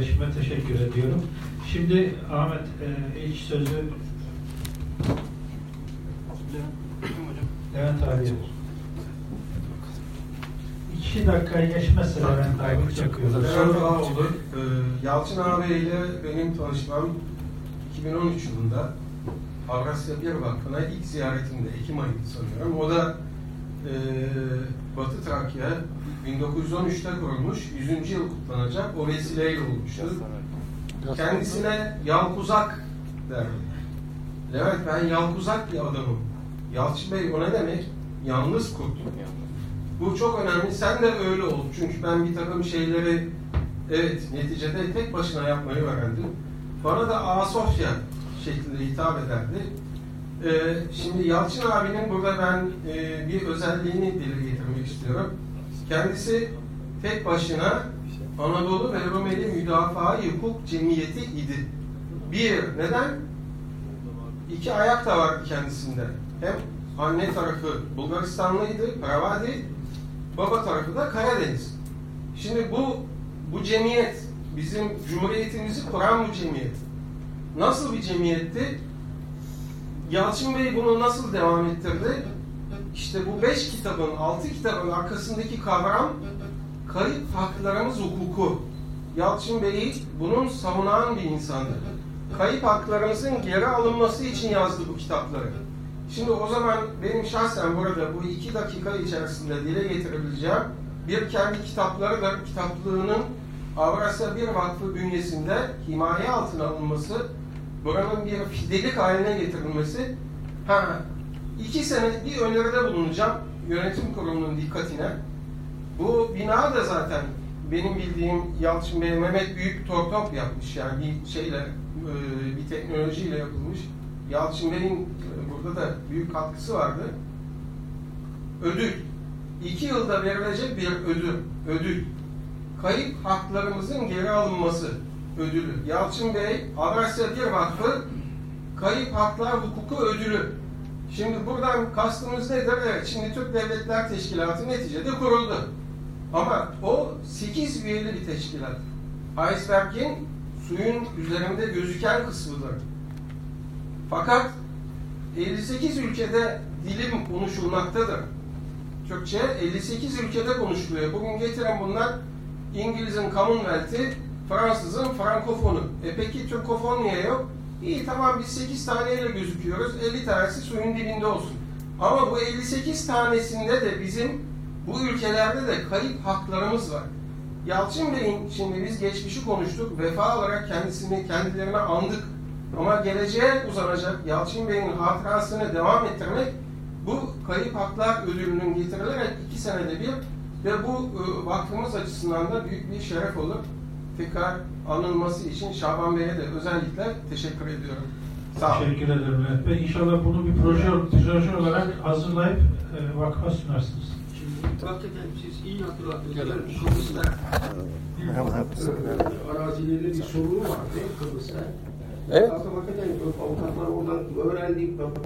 kardeşime teşekkür ediyorum. Şimdi Ahmet ilk sözü Levent abiye. 2 dakikayı geçmezse Levent abi çakıyorlar. Soru daha olur. Yalçın ağabeyle benim tanışmam 2013 yılında Avrasya Bir Vakfı'na ilk ziyaretimde, Ekim ayıydı sanıyorum. O da Batı Trakya 1913'te kurulmuş, 100. yıl kutlanacak, o vesileyle olmuştu. Kendisine Yalkuzak derdi. Levent, ben Yalkuzak bir adamım. Yalçın Bey, o ne demek? Yalnız kurt. Bu çok önemli. Sen de öyle ol. Çünkü ben bir takım şeyleri neticede tek başına yapmayı öğrendim. Bana da Asofya şeklinde hitap ederdi. Şimdi Yalçın abinin burada ben bir özelliğini dile getirmek istiyorum. Kendisi tek başına Anadolu ve Rumeli Müdafaa-i Hukuk Cemiyeti idi. Neden? 2 ayak da vardı kendisinde. Hem anne tarafı Bulgaristanlıydı, Pravadi, baba tarafı da Karadeniz. Şimdi bu cemiyet, bizim Cumhuriyetimizi kuran bu cemiyet. Nasıl bir cemiyetti? Yalçın Bey bunu nasıl devam ettirdi? İşte bu 5 kitabın, 6 kitabın arkasındaki kavram kayıp haklarımız hukuku. Yalçın Bey bunun savunan bir insandı. Kayıp haklarımızın geri alınması için yazdı bu kitapları. Şimdi o zaman benim şahsen burada bu 2 dakika içerisinde dile getirebileceğim bir kendi kitaplarıdır. Kitaplığının Avrasya Bir Vakfı bünyesinde himaye altına alınması, buranın bir fidelik haline getirilmesi. 2 sene bir öneride bulunacağım yönetim kurulunun dikkatine. Bu bina da zaten benim bildiğim Yalçın Bey, Mehmet Büyük Tortop yapmış, yani bir teknolojiyle yapılmış. Yalçın Bey'in burada da büyük katkısı vardı. Ödül. 2 yılda verilecek bir ödül. Kayıp haklarımızın geri alınması ödülü. Yalçın Bey, Avrasya Bir Vakfı Kayıp Haklar Hukuku ödülü. Şimdi buradan kastımız nedir? Evet, şimdi Türk Devletler Teşkilatı neticede kuruldu. Ama o 8 üyeli bir teşkilat. Iceberg'in suyun üzerinde gözüken kısmıdır. Fakat 58 ülkede dilim konuşulmaktadır. Türkçe 58 ülkede konuşuluyor. Bugün getiren bunlar İngiliz'in Commonwealth'i, Fransız'ın Frankofonu. Peki Türkofon niye yok? İyi, tamam, biz 8 taneyle gözüküyoruz. 50 tanesi suyun dibinde olsun. Ama bu 58 tanesinde de bizim bu ülkelerde de kayıp haklarımız var. Yalçın Bey'in, şimdi biz geçmişi konuştuk, vefa olarak kendilerine andık. Ama geleceğe uzanacak Yalçın Bey'in hatırasını devam ettirmek, bu kayıp haklar ödülünün getirilerek 2 senede bir ve bu vakfımız açısından da büyük bir şeref olur. Tekrar anılması için Şaban Bey'e de özellikle teşekkür ediyorum. Sağ olun. Teşekkür ederim Mehmet Bey. İnşallah bunu bir proje olarak hazırlayıp vakfa sunarsınız. Şimdi hakikaten siz iyi hatırlattınız. Kıbrıs'ta arazilerinde bir sorunu vardı Kıbrıs'ta. Evet. Hakikaten avukatlar oradan öğrendik.